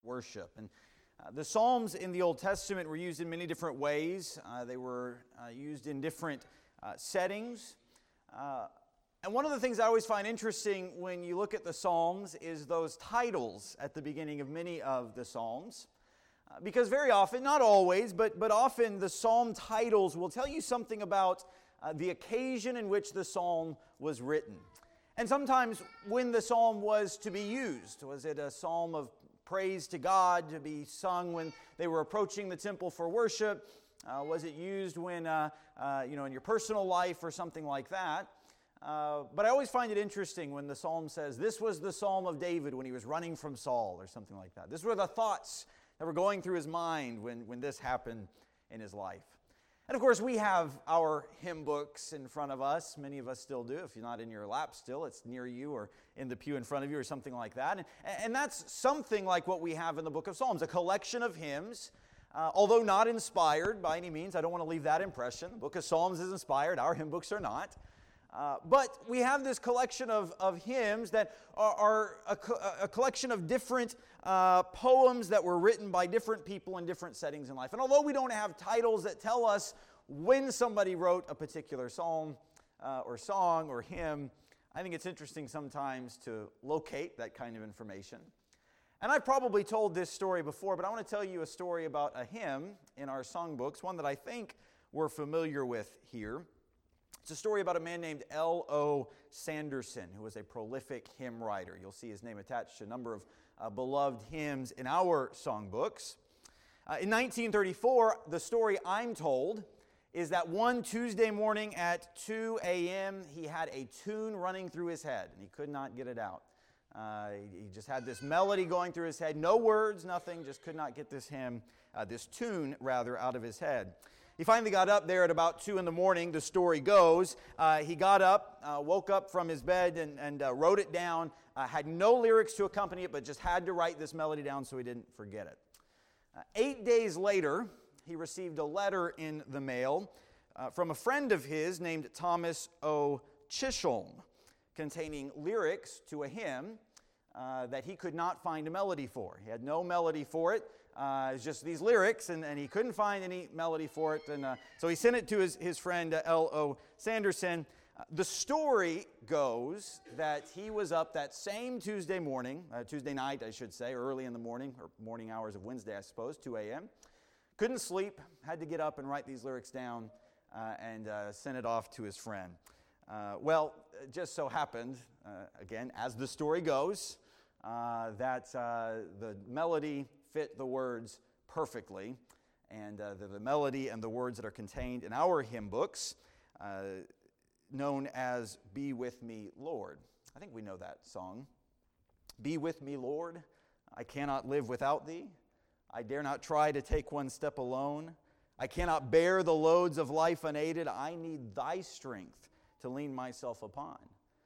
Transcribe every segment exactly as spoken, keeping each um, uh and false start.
worship. And uh, the Psalms in the Old Testament were used in many different ways. Uh, they were uh, used in different uh, settings. Uh, and one of the things I always find interesting when you look at the Psalms is those titles at the beginning of many of the Psalms. Uh, because very often, not always, but, but often the Psalm titles will tell you something about uh, the occasion in which the Psalm was written. And sometimes when the Psalm was to be used. Was it a Psalm of praise to God to be sung when they were approaching the temple for worship? Uh, was it used when, uh, uh, you know, in your personal life or something like that? Uh, but I always find it interesting when the Psalm says, this was the Psalm of David when he was running from Saul or something like that. These were the thoughts that were going through his mind when, when this happened in his life. And of course, we have our hymn books in front of us. Many of us still do. If you're not in your lap still, it's near you or in the pew in front of you or something like that. And, and that's something like what we have in the book of Psalms, a collection of hymns, uh, although not inspired by any means. I don't want to leave that impression. The book of Psalms is inspired. Our hymn books are not. Uh, but we have this collection of, of hymns that are, are a, co- a collection of different uh, poems that were written by different people in different settings in life. And although we don't have titles that tell us when somebody wrote a particular psalm uh, or song or hymn, I think it's interesting sometimes to locate that kind of information. And I've probably told this story before, but I want to tell you a story about a hymn in our songbooks, one that I think we're familiar with here. It's a story about a man named L O Sanderson, who was a prolific hymn writer. You'll see his name attached to a number of uh, beloved hymns in our songbooks. Uh, in nineteen thirty-four, the story I'm told is that one Tuesday morning at two a.m., he had a tune running through his head, and he could not get it out. Uh, he just had this melody going through his head, no words, nothing, just could not get this hymn, uh, this tune, rather, out of his head. He finally got up there at about two in the morning, the story goes. Uh, he got up, uh, woke up from his bed and, and uh, wrote it down, uh, had no lyrics to accompany it, but just had to write this melody down so he didn't forget it. Uh, eight days later, he received a letter in the mail uh, from a friend of his named Thomas O. Chisholm, containing lyrics to a hymn uh, that he could not find a melody for. He had no melody for it. Uh, it's just these lyrics, and, and he couldn't find any melody for it. And uh, so he sent it to his, his friend uh, L O Sanderson. Uh, the story goes that he was up that same Tuesday morning, uh, Tuesday night, I should say, early in the morning, or morning hours of Wednesday, I suppose, two a.m. Couldn't sleep, had to get up and write these lyrics down uh, and uh, send it off to his friend. Uh, well, it just so happened, uh, again, as the story goes, uh, that uh, the melody fit the words perfectly, and uh, the, the melody and the words that are contained in our hymn books, uh, known as Be With Me, Lord. I think we know that song. Be with me, Lord. I cannot live without thee. I dare not try to take one step alone. I cannot bear the loads of life unaided. I need thy strength to lean myself upon.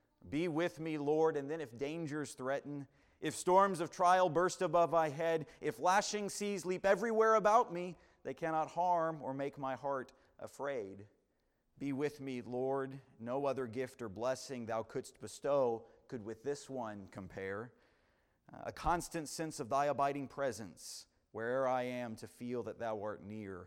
Be with me, Lord, and then if dangers threaten, if storms of trial burst above my head, if lashing seas leap everywhere about me, they cannot harm or make my heart afraid. Be with me, Lord. No other gift or blessing thou couldst bestow could with this one compare. A constant sense of thy abiding presence, where'er I am, to feel that thou art near.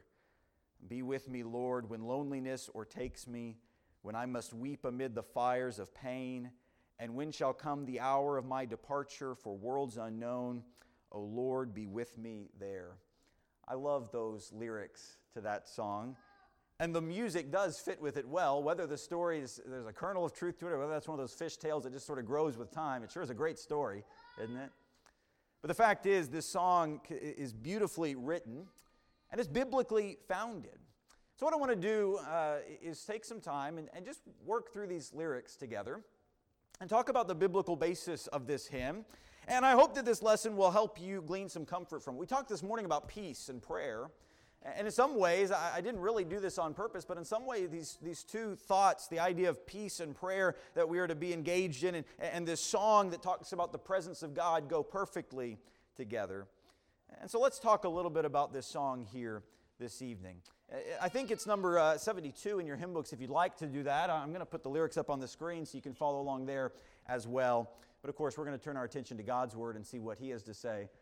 Be with me, Lord, when loneliness o'ertakes me, when I must weep amid the fires of pain, and when shall come the hour of my departure for worlds unknown, O Lord, be with me there. I love those lyrics to that song. And the music does fit with it well. Whether the story is, there's a kernel of truth to it, or whether that's one of those fish tales that just sort of grows with time, it sure is a great story, isn't it? But the fact is, this song is beautifully written, and it's biblically founded. So what I want to do uh, is take some time and, and just work through these lyrics together and talk about the biblical basis of this hymn. And I hope that this lesson will help you glean some comfort from it. We talked this morning about peace and prayer. And in some ways, I, I didn't really do this on purpose, but in some way, these, these two thoughts, the idea of peace and prayer that we are to be engaged in, and, and this song that talks about the presence of God, go perfectly together. And so let's talk a little bit about this song here this evening. I think it's number uh, seventy-two in your hymn books. If you'd like to do that, I'm going to put the lyrics up on the screen so you can follow along there as well. But of course, we're going to turn our attention to God's Word and see what He has to say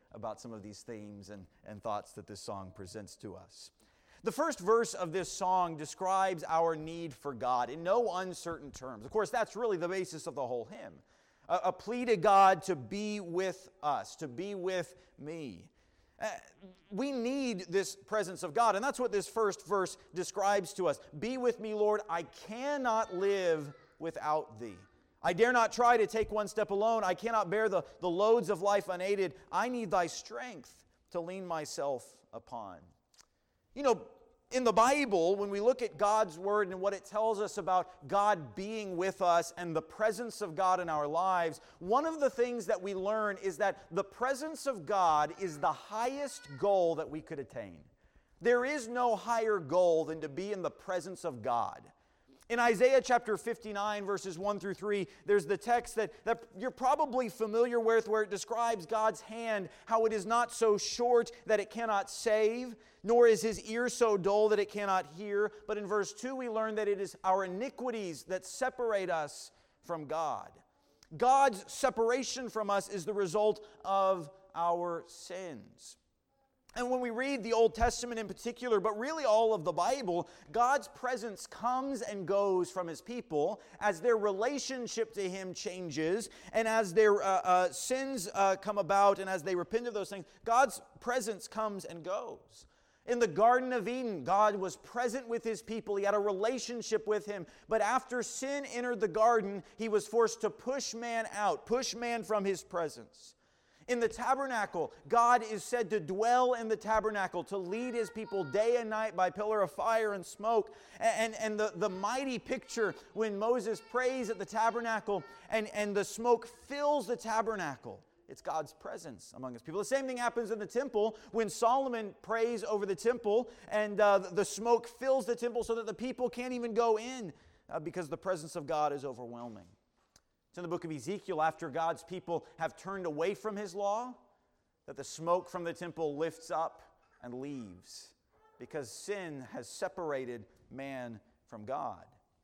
about some of these themes and, and thoughts that this song presents to us. The first verse of this song describes our need for God in no uncertain terms. Of course, that's really the basis of the whole hymn. A, a plea to God to be with us, to be with me. Uh, we need this presence of God, and that's what this first verse describes to us. Be with me, Lord, I cannot live without thee. I dare not try to take one step alone. I cannot bear the, the loads of life unaided. I need thy strength to lean myself upon. You know, in the Bible, when we look at God's Word and what it tells us about God being with us and the presence of God in our lives, one of the things that we learn is that the presence of God is the highest goal that we could attain. There is no higher goal than to be in the presence of God. In Isaiah chapter fifty-nine, verses one through three, there's the text that, that you're probably familiar with where it describes God's hand, how it is not so short that it cannot save, nor is His ear so dull that it cannot hear. But in verse two, we learn that it is our iniquities that separate us from God. God's separation from us is the result of our sins. And when we read the Old Testament in particular, but really all of the Bible, God's presence comes and goes from His people as their relationship to Him changes and as their uh, uh, sins uh, come about and as they repent of those things, God's presence comes and goes. In the Garden of Eden, God was present with His people. He had a relationship with Him. But after sin entered the garden, He was forced to push man out, push man from His presence. In the tabernacle, God is said to dwell in the tabernacle, to lead His people day and night by pillar of fire and smoke. And, and the, the mighty picture when Moses prays at the tabernacle and, and the smoke fills the tabernacle. It's God's presence among His people. The same thing happens in the temple when Solomon prays over the temple and uh, the smoke fills the temple so that the people can't even go in uh, because the presence of God is overwhelming. It's in the book of Ezekiel, after God's people have turned away from His law, that the smoke from the temple lifts up and leaves because sin has separated man from God.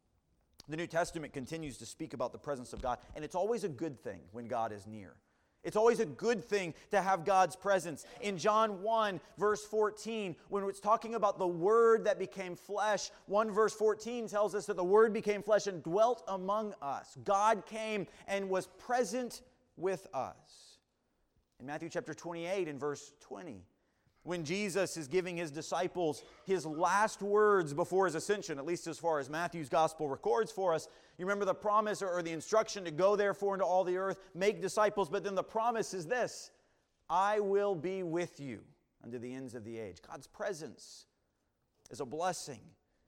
The New Testament continues to speak about the presence of God, and it's always a good thing when God is near. It's always a good thing to have God's presence. In John one, verse fourteen, when it's talking about the Word that became flesh, one verse fourteen tells us that the Word became flesh and dwelt among us. God came and was present with us. In Matthew chapter twenty-eight, in verse twenty, when Jesus is giving His disciples His last words before His ascension, at least as far as Matthew's gospel records for us, you remember the promise or the instruction to go therefore into all the earth, make disciples, but then the promise is this: I will be with you unto the ends of the age. God's presence is a blessing.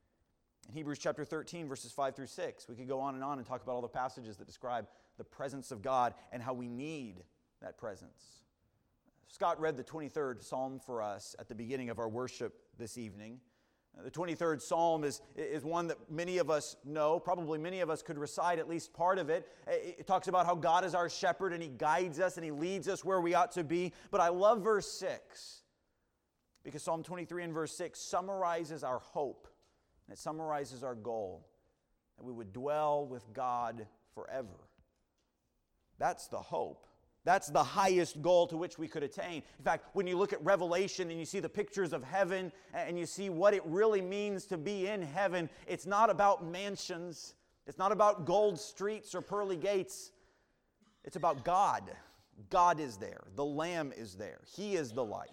In Hebrews chapter thirteen, verses five through six, we could go on and on and talk about all the passages that describe the presence of God and how we need that presence. Scott read the twenty-third Psalm for us at the beginning of our worship this evening. The twenty-third Psalm is, is one that many of us know. Probably many of us could recite at least part of it. It talks about how God is our shepherd and He guides us and He leads us where we ought to be. But I love verse six because Psalm twenty-three and verse six summarizes our hope and it summarizes our goal, that we would dwell with God forever. That's the hope. That's the highest goal to which we could attain. In fact, when you look at Revelation and you see the pictures of heaven and you see what it really means to be in heaven, it's not about mansions. It's not about gold streets or pearly gates. It's about God. God is there. The Lamb is there. He is the light.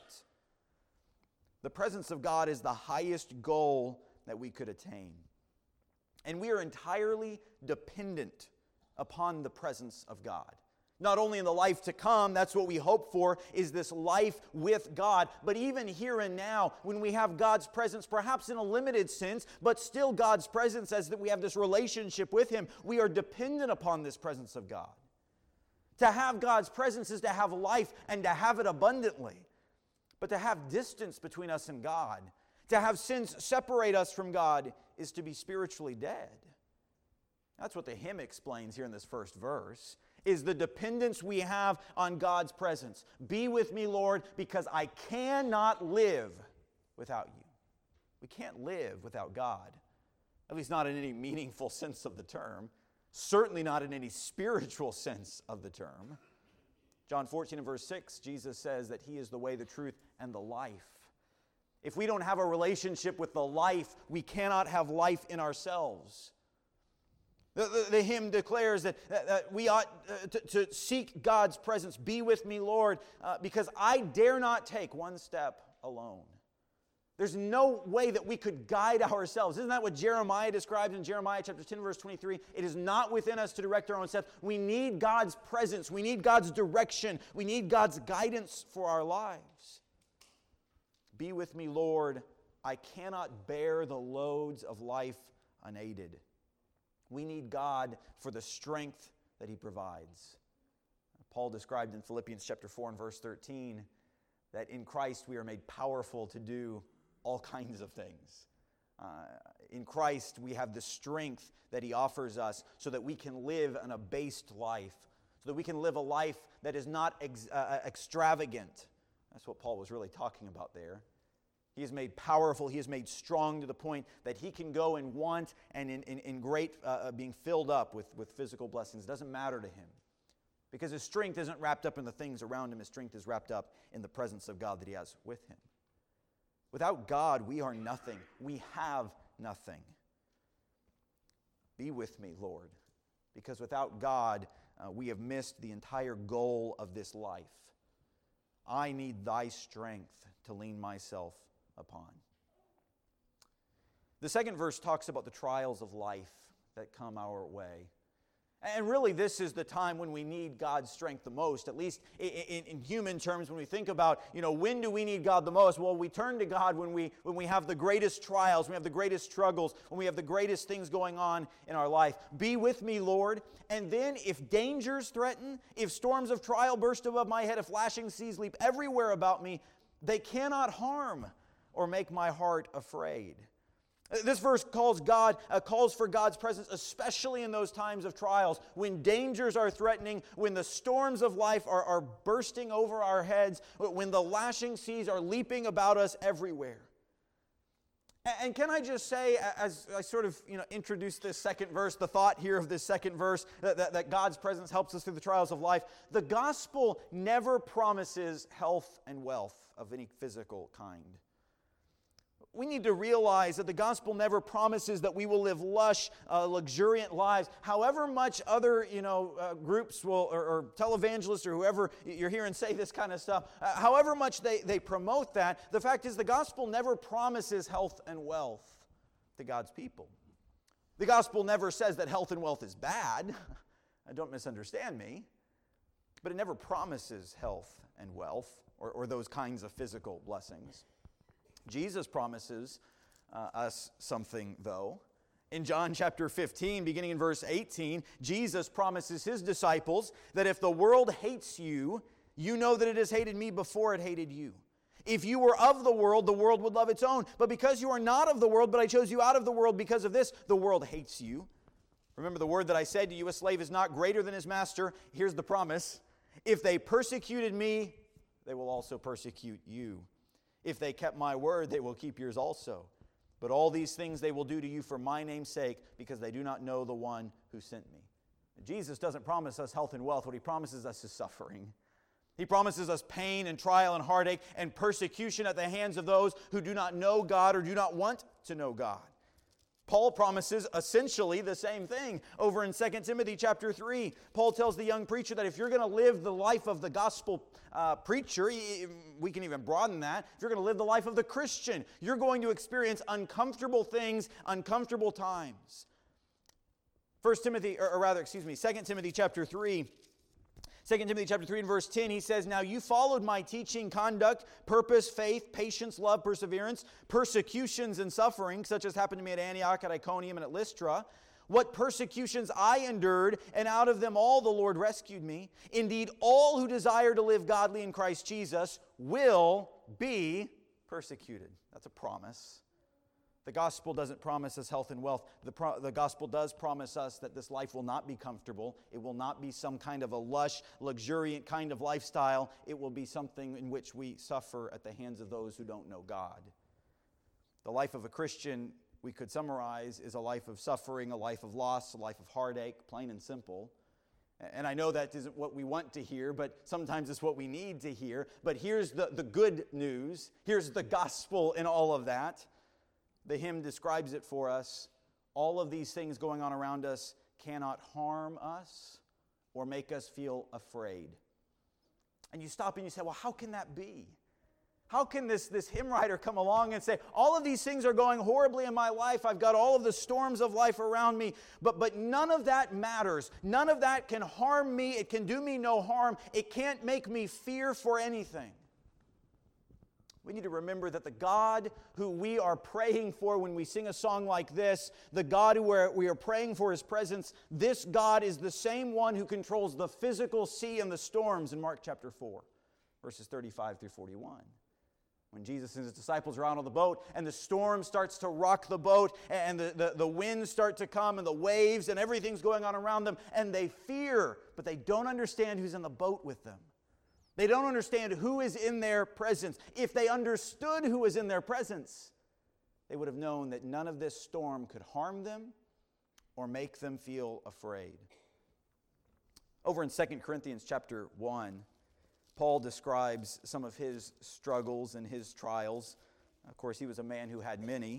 The presence of God is the highest goal that we could attain. And we are entirely dependent upon the presence of God. Not only in the life to come, that's what we hope for, is this life with God. But even here and now, when we have God's presence, perhaps in a limited sense, but still God's presence as that we have this relationship with Him, we are dependent upon this presence of God. To have God's presence is to have life and to have it abundantly. But to have distance between us and God, to have sins separate us from God, is to be spiritually dead. That's what the hymn explains here in this first verse, is the dependence we have on God's presence. Be with me, Lord, because I cannot live without you. We can't live without God, at least not in any meaningful sense of the term, certainly not in any spiritual sense of the term. John fourteen and verse six, Jesus says that He is the way, the truth, and the life. If we don't have a relationship with the life, we cannot have life in ourselves. The, the, the hymn declares that, that, that we ought uh, to, to seek God's presence. Be with me, Lord, uh, because I dare not take one step alone. There's no way that we could guide ourselves. Isn't that what Jeremiah describes in Jeremiah chapter ten, verse twenty-three? It is not within us to direct our own steps. We need God's presence. We need God's direction. We need God's guidance for our lives. Be with me, Lord. I cannot bear the loads of life unaided. We need God for the strength that He provides. Paul described in Philippians chapter four and verse thirteen that in Christ we are made powerful to do all kinds of things. Uh, in Christ we have the strength that He offers us so that we can live an abased life, so that we can live a life that is not ex- uh, extravagant. That's what Paul was really talking about there. He is made powerful. He is made strong to the point that he can go and want and in, in, in great uh, being filled up with, with physical blessings. It doesn't matter to him because his strength isn't wrapped up in the things around him. His strength is wrapped up in the presence of God that he has with him. Without God, we are nothing. We have nothing. Be with me, Lord, because without God, uh, we have missed the entire goal of this life. I need thy strength to lean myself upon. The second verse talks about the trials of life that come our way. And really, this is the time when we need God's strength the most, at least in, in, in human terms. When we think about, you know, when do we need God the most? Well, we turn to God when we, when we have the greatest trials, when we have the greatest struggles, when we have the greatest things going on in our life. Be with me, Lord. And then if dangers threaten, if storms of trial burst above my head, if lashing seas leap everywhere about me, they cannot harm or make my heart afraid. This verse calls God, uh, calls for God's presence, especially in those times of trials, when dangers are threatening, when the storms of life are, are bursting over our heads, when the lashing seas are leaping about us everywhere. And, and can I just say, as I sort of you know introduce this second verse, the thought here of this second verse, that, that, that God's presence helps us through the trials of life, the gospel never promises health and wealth of any physical kind. We need to realize that the gospel never promises that we will live lush, uh, luxuriant lives. However much other, you know, uh, groups will, or, or televangelists or whoever you're hearing say this kind of stuff, uh, however much they, they promote that, the fact is the gospel never promises health and wealth to God's people. The gospel never says that health and wealth is bad. Don't misunderstand me. But it never promises health and wealth or, or those kinds of physical blessings. Jesus promises uh, us something, though. In John chapter fifteen, beginning in verse eighteen, Jesus promises His disciples that if the world hates you, you know that it has hated me before it hated you. If you were of the world, the world would love its own. But because you are not of the world, but I chose you out of the world because of this, the world hates you. Remember the word that I said to you, a slave is not greater than his master. Here's the promise. If they persecuted me, they will also persecute you. If they kept my word, they will keep yours also. But all these things they will do to you for my name's sake, because they do not know the one who sent me. Jesus doesn't promise us health and wealth. What He promises us is suffering. He promises us pain and trial and heartache and persecution at the hands of those who do not know God or do not want to know God. Paul promises essentially the same thing over in Second Timothy chapter three. Paul tells the young preacher that if you're going to live the life of the gospel uh, preacher, we can even broaden that. If you're going to live the life of the Christian, you're going to experience uncomfortable things, uncomfortable times. First Timothy, or rather, excuse me, Second Timothy chapter three. Second Timothy chapter three and verse ten, he says, "Now you followed my teaching, conduct, purpose, faith, patience, love, perseverance, persecutions and suffering, such as happened to me at Antioch, at Iconium, and at Lystra. What persecutions I endured, and out of them all the Lord rescued me. Indeed, all who desire to live godly in Christ Jesus will be persecuted." That's a promise. The gospel doesn't promise us health and wealth. The, pro- the gospel does promise us that this life will not be comfortable. It will not be some kind of a lush, luxuriant kind of lifestyle. It will be something in which we suffer at the hands of those who don't know God. The life of a Christian, we could summarize, is a life of suffering, a life of loss, a life of heartache, plain and simple. And I know that isn't what we want to hear, but sometimes it's what we need to hear. But here's the, the good news. Here's the gospel in all of that. The hymn describes it for us. All of these things going on around us cannot harm us or make us feel afraid. And you stop and you say, well, how can that be? How can this, this hymn writer come along and say, all of these things are going horribly in my life. I've got all of the storms of life around me, but, but none of that matters. None of that can harm me. It can do me no harm. It can't make me fear for anything. We need to remember that the God who we are praying for when we sing a song like this, the God who we are praying for His presence, this God is the same one who controls the physical sea and the storms in Mark chapter four, verses thirty-five through forty-one. When Jesus and His disciples are out on the boat and the storm starts to rock the boat and the, the, the winds start to come and the waves and everything's going on around them and they fear, but they don't understand who's in the boat with them. They don't understand who is in their presence. If they understood who was in their presence, they would have known that none of this storm could harm them or make them feel afraid. Over in Second Corinthians chapter one, Paul describes some of his struggles and his trials. Of course, he was a man who had many.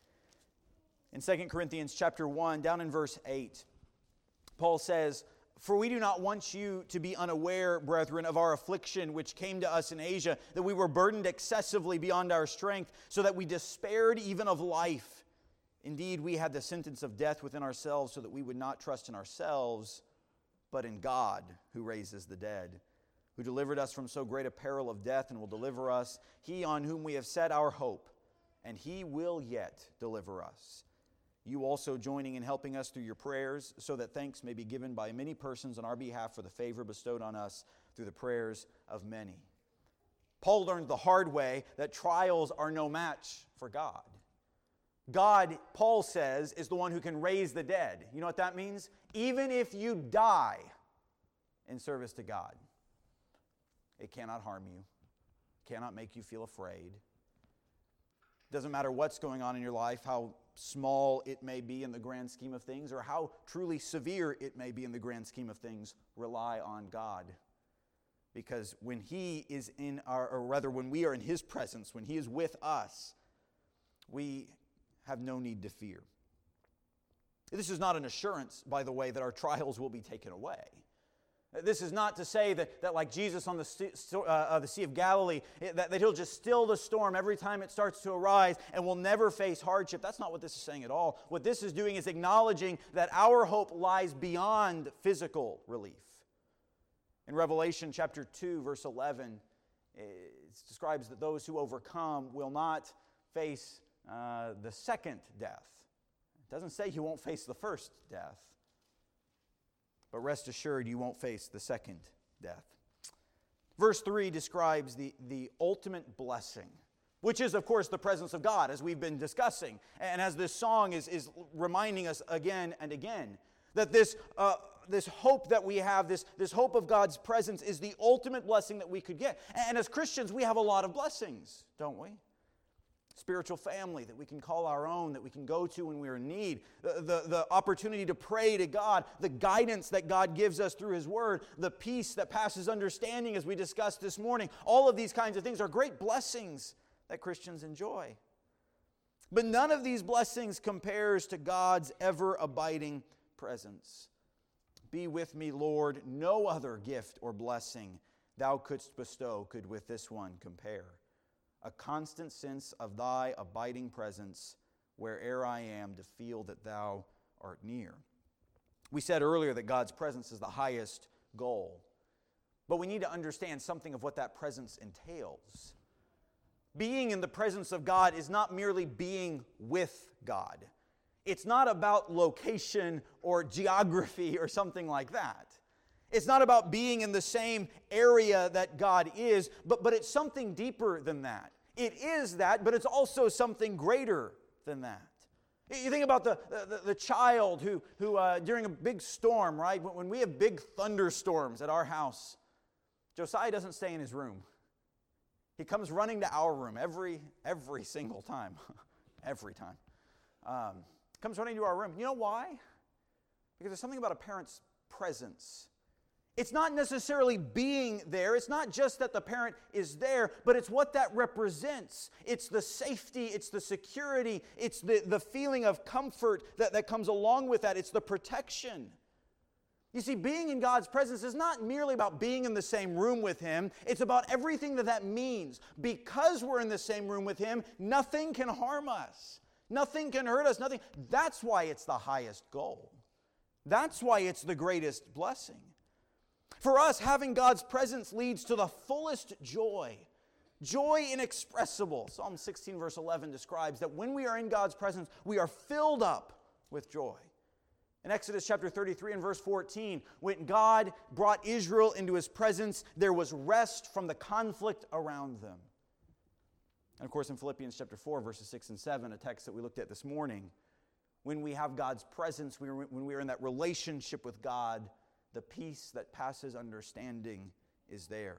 In Second Corinthians chapter one, down in verse eight, Paul says, "For we do not want you to be unaware, brethren, of our affliction which came to us in Asia, that we were burdened excessively beyond our strength, so that we despaired even of life. Indeed, we had the sentence of death within ourselves, so that we would not trust in ourselves, but in God, who raises the dead, who delivered us from so great a peril of death and will deliver us, He on whom we have set our hope, and He will yet deliver us. You also joining in helping us through your prayers, so that thanks may be given by many persons on our behalf for the favor bestowed on us through the prayers of many." Paul learned the hard way that trials are no match for God. God, Paul says, is the one who can raise the dead. You know what that means? Even if you die in service to God, it cannot harm you, cannot make you feel afraid. Doesn't matter what's going on in your life, how small it may be in the grand scheme of things, or how truly severe it may be in the grand scheme of things, rely on God. Because when He is in our, or rather when we are in His presence, when He is with us, we have no need to fear. This is not an assurance, by the way, that our trials will be taken away. This is not to say that, that like Jesus on the, uh, uh, the Sea of Galilee, that, that He'll just still the storm every time it starts to arise and we'll never face hardship. That's not what this is saying at all. What this is doing is acknowledging that our hope lies beyond physical relief. In Revelation chapter two, verse eleven, it describes that those who overcome will not face uh, the second death. It doesn't say you won't face the first death. But rest assured, you won't face the second death. Verse three describes the, the ultimate blessing, which is, of course, the presence of God, as we've been discussing. And as this song is, is reminding us again and again, that this, uh, this hope that we have, this, this hope of God's presence, is the ultimate blessing that we could get. And as Christians, we have a lot of blessings, don't we? Spiritual family that we can call our own, that we can go to when we're in need, the, the, the opportunity to pray to God, the guidance that God gives us through His Word, the peace that passes understanding as we discussed this morning. All of these kinds of things are great blessings that Christians enjoy. But none of these blessings compares to God's ever-abiding presence. "Be with me, Lord, no other gift or blessing Thou couldst bestow could with this one compare. A constant sense of Thy abiding presence, where'er I am, to feel that Thou art near." We said earlier that God's presence is the highest goal. But we need to understand something of what that presence entails. Being in the presence of God is not merely being with God. It's not about location or geography or something like that. It's not about being in the same area that God is, but, but it's something deeper than that. It is that, but it's also something greater than that. You think about the, the, the child who, who uh, during a big storm, right? When we have big thunderstorms at our house, Josiah doesn't stay in his room. He comes running to our room every, every single time. every time. Um, comes running to our room. You know why? Because there's something about a parent's presence It's not necessarily being there. It's not just that the parent is there, but it's what that represents. It's the safety, it's the security, it's the, the feeling of comfort that, that comes along with that. It's the protection. You see, being in God's presence is not merely about being in the same room with Him. It's about everything that that means. Because we're in the same room with Him, nothing can harm us. Nothing can hurt us. Nothing. That's why it's the highest goal. That's why it's the greatest blessing. For us, having God's presence leads to the fullest joy. Joy inexpressible. Psalm sixteen verse eleven describes that when we are in God's presence, we are filled up with joy. In Exodus chapter thirty-three and verse fourteen, when God brought Israel into His presence, there was rest from the conflict around them. And of course in Philippians chapter four verses six and seven, a text that we looked at this morning, when we have God's presence, when we are in that relationship with God, the peace that passes understanding is there.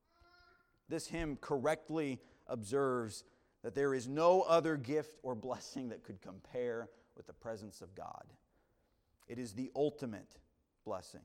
This hymn correctly observes that there is no other gift or blessing that could compare with the presence of God. It is the ultimate blessing.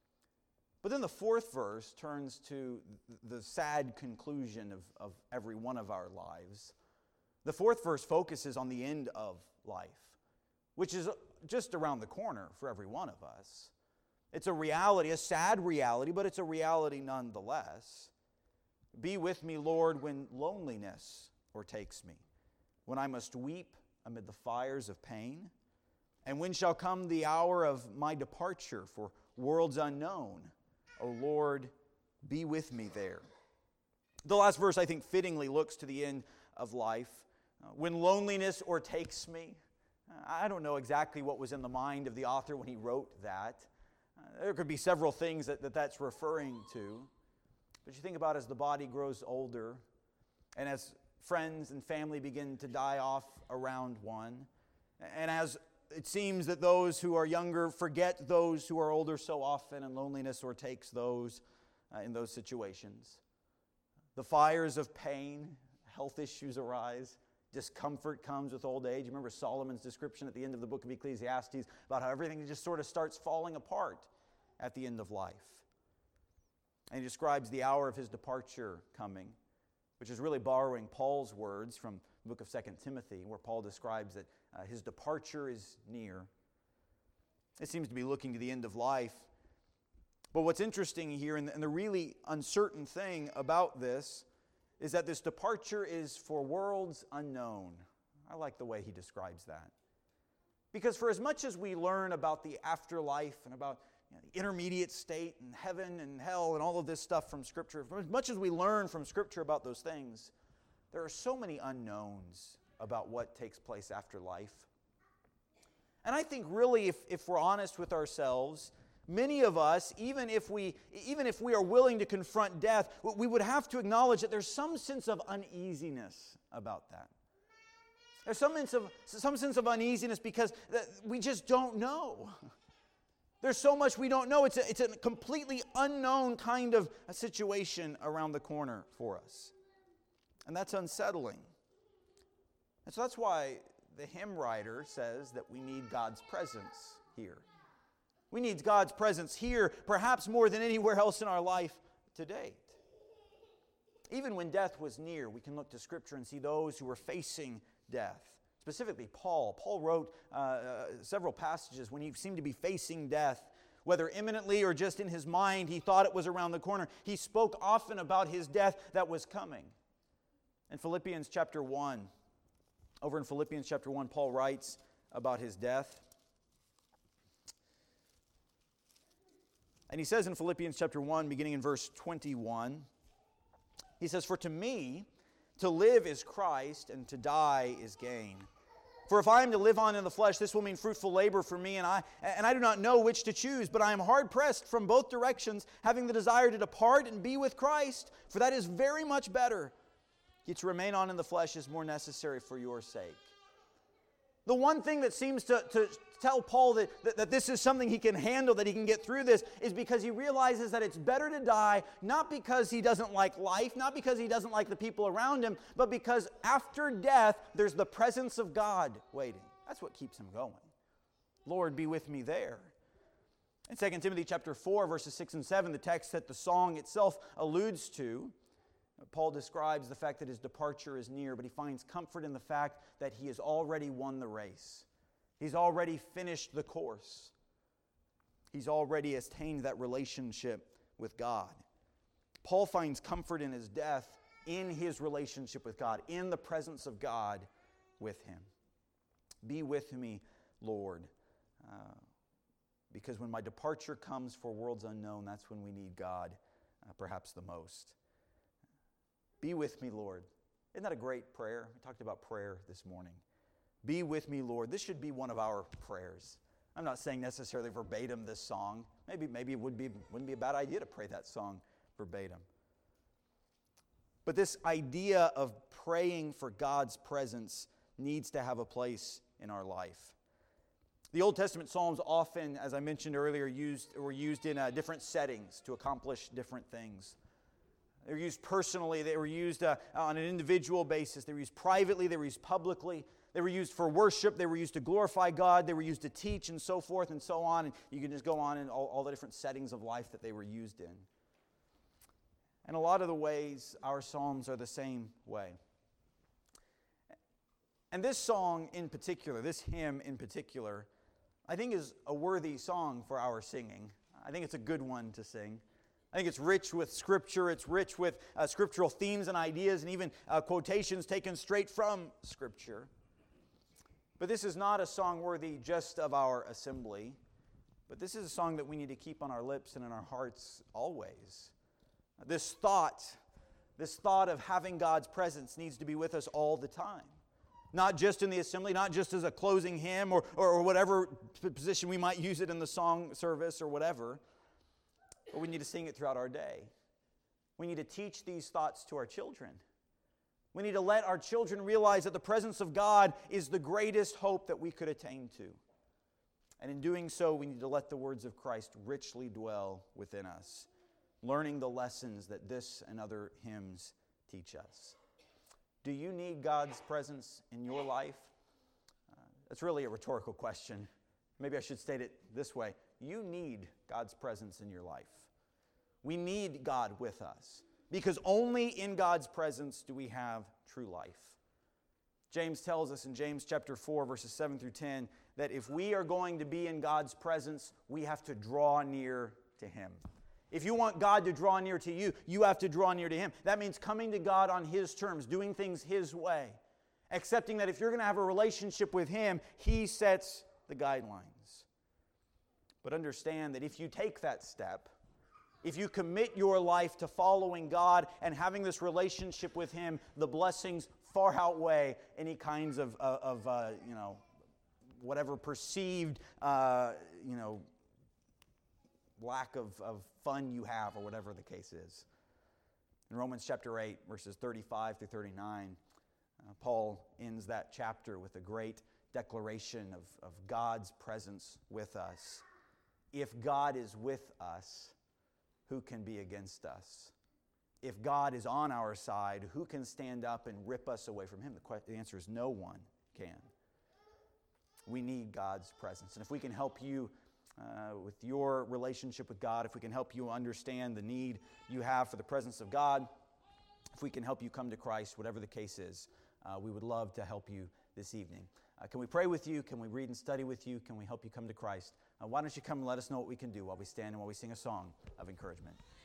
But then the fourth verse turns to the sad conclusion of, of every one of our lives. The fourth verse focuses on the end of life, which is just around the corner for every one of us. It's a reality, a sad reality, but it's a reality nonetheless. Be with me, Lord, when loneliness o'ertakes me, when I must weep amid the fires of pain, and when shall come the hour of my departure for worlds unknown. O Lord, be with me there. The last verse, I think, fittingly looks to the end of life. Uh, when loneliness o'ertakes me. I don't know exactly what was in the mind of the author when he wrote that. Uh, there could be several things that, that that's referring to. But you think about as the body grows older and as friends and family begin to die off around one, and as it seems that those who are younger forget those who are older so often, and loneliness o'ertakes those uh, in those situations. The fires of pain, health issues arise. Discomfort comes with old age. You remember Solomon's description at the end of the book of Ecclesiastes about how everything just sort of starts falling apart at the end of life. And he describes the hour of his departure coming, which is really borrowing Paul's words from the book of Second Timothy, where Paul describes that uh, his departure is near. It seems to be looking to the end of life. But what's interesting here, and the, and the really uncertain thing about this, is that this departure is for worlds unknown. I like the way he describes that. Because for as much as we learn about the afterlife and about you know, the intermediate state and heaven and hell and all of this stuff from Scripture, for as much as we learn from Scripture about those things, there are so many unknowns about what takes place after life. And I think really, if, if we're honest with ourselves, many of us, even if we even if we are willing to confront death, we would have to acknowledge that there's some sense of uneasiness about that. There's some sense of, some sense of uneasiness because we just don't know. There's so much we don't know. It's a, it's a completely unknown kind of a situation around the corner for us. And that's unsettling. And so that's why the hymn writer says that we need God's presence here. We need God's presence here, perhaps more than anywhere else in our life to date. Even when death was near, we can look to Scripture and see those who were facing death. Specifically, Paul. Paul wrote uh, uh, several passages when he seemed to be facing death, whether imminently or just in his mind, he thought it was around the corner. He spoke often about his death that was coming. In Philippians chapter one, over in Philippians chapter one, Paul writes about his death. And he says in Philippians chapter one, beginning in verse twenty-one, he says, "For to me, to live is Christ, and to die is gain. For if I am to live on in the flesh, this will mean fruitful labor for me, and I and I do not know which to choose, but I am hard-pressed from both directions, having the desire to depart and be with Christ, for that is very much better. Yet to remain on in the flesh is more necessary for your sake." The one thing that seems to, to tell Paul that, that, that this is something he can handle, that he can get through this, is because he realizes that it's better to die, not because he doesn't like life, not because he doesn't like the people around him, but because after death, there's the presence of God waiting. That's what keeps him going. Lord, be with me there. In Second Timothy chapter four, verses six and seven, the text that the song itself alludes to, Paul describes the fact that his departure is near, but he finds comfort in the fact that he has already won the race. He's already finished the course. He's already attained that relationship with God. Paul finds comfort in his death in his relationship with God, in the presence of God with him. Be with me, Lord. Uh, because when my departure comes for worlds unknown, that's when we need God uh, perhaps the most. Be with me, Lord. Isn't that a great prayer? We talked about prayer this morning. Be with me, Lord. This should be one of our prayers. I'm not saying necessarily verbatim this song. Maybe, maybe it would be, wouldn't be a bad idea to pray that song verbatim. But this idea of praying for God's presence needs to have a place in our life. The Old Testament Psalms often, as I mentioned earlier, used, were used in uh, different settings to accomplish different things. They were used personally. They were used uh, on an individual basis. They were used privately. They were used publicly. They were used for worship. They were used to glorify God. They were used to teach and so forth and so on. And you can just go on in all, all the different settings of life that they were used in. And a lot of the ways our Psalms are the same way. And this song in particular, this hymn in particular, I think is a worthy song for our singing. I think it's a good one to sing. I think it's rich with Scripture. It's rich with uh, scriptural themes and ideas and even uh, quotations taken straight from Scripture. But this is not a song worthy just of our assembly, but this is a song that we need to keep on our lips and in our hearts always. This thought, this thought of having God's presence needs to be with us all the time. Not just in the assembly, not just as a closing hymn or, or, or whatever position we might use it in the song service or whatever. But we need to sing it throughout our day. We need to teach these thoughts to our children. We need to let our children realize that the presence of God is the greatest hope that we could attain to. And in doing so, we need to let the words of Christ richly dwell within us, learning the lessons that this and other hymns teach us. Do you need God's presence in your life? Uh, that's really a rhetorical question. Maybe I should state it this way. You need God's presence in your life. We need God with us because only in God's presence do we have true life. James tells us in James chapter four, verses seven through ten, that if we are going to be in God's presence, we have to draw near to Him. If you want God to draw near to you, you have to draw near to Him. That means coming to God on His terms, doing things His way, accepting that if you're going to have a relationship with Him, He sets the guidelines. But understand that if you take that step, if you commit your life to following God and having this relationship with Him, the blessings far outweigh any kinds of, of, of uh, you know, whatever perceived, uh, you know, lack of, of fun you have, or whatever the case is. In Romans chapter eight, verses thirty-five through thirty-nine, uh, Paul ends that chapter with a great declaration of, of God's presence with us. If God is with us, who can be against us? If God is on our side, who can stand up and rip us away from Him? The, que- the answer is no one can. We need God's presence. And if we can help you Uh, with your relationship with God, if we can help you understand the need you have for the presence of God, if we can help you come to Christ, whatever the case is, uh, we would love to help you this evening. Uh, can we pray with you? Can we read and study with you? Can we help you come to Christ? Uh, why don't you come and let us know what we can do while we stand and while we sing a song of encouragement?